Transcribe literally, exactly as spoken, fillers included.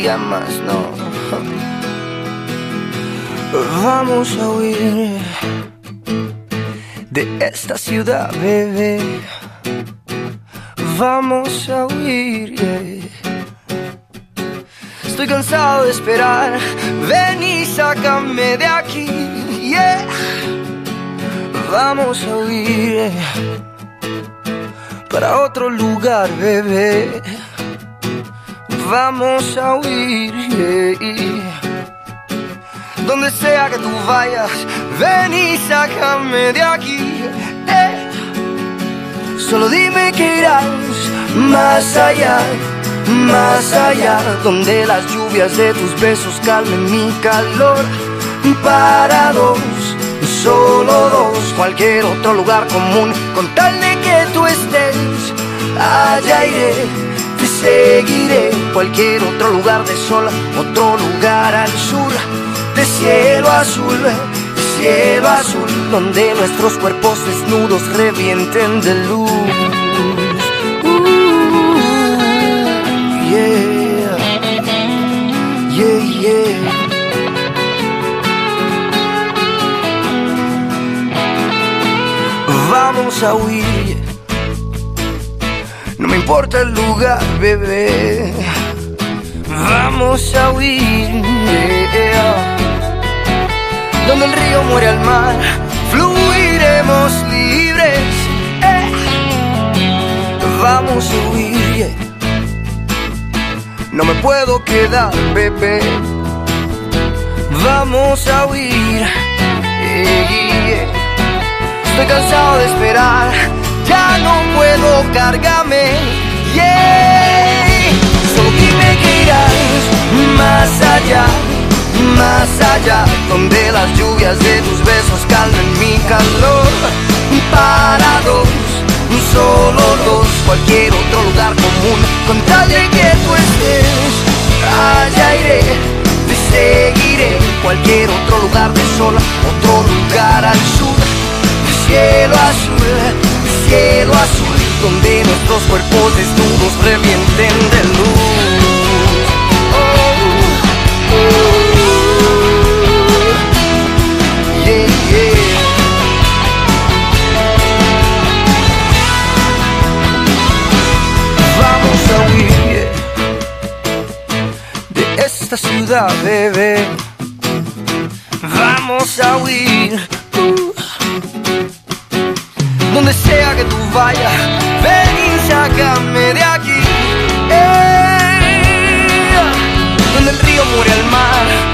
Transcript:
día más, no. Vamos a huir de esta ciudad, bebé. Vamos a huir, yeah. Estoy cansado de esperar. Ven y sácame de aquí, yeah. Vamos a huir para otro lugar, bebé. Vamos a huir, yeah. Donde sea que tú vayas, ven y sácame de aquí, eh. Solo dime que irás más allá, más allá, donde las lluvias de tus besos calmen mi calor. Para dos, solo dos, cualquier otro lugar común, con tal de que tú estés, allá iré, te seguiré. Cualquier otro lugar de sol, otro lugar al sur, de cielo azul, de cielo azul, donde nuestros cuerpos desnudos revienten de luz. Uh, yeah, yeah, yeah. Vamos a huir, no me importa el lugar, bebé. Vamos a huir, yeah. Donde el río muere al mar, fluiremos libres, eh. Vamos a huir, yeah. No me puedo quedar, bebé. Vamos a huir, yeah. Estoy cansado de esperar, ya no puedo cargarme, yeah. Solo dime que irás más allá, más allá, donde las lluvias de tus besos calmen mi calor. Para dos, solo dos, cualquier otro lugar común, con tal de que tú estés, allá iré, te seguiré. Cualquier otro lugar de sol, otro lugar al sur, de cielo azul, de cielo azul, donde nuestros cuerpos desnudos revienten de luz. Esta ciudad, bebé, vamos a huir, uh. Donde sea que tú vayas, ven y sácame de aquí, eh. Donde el río muere al mar,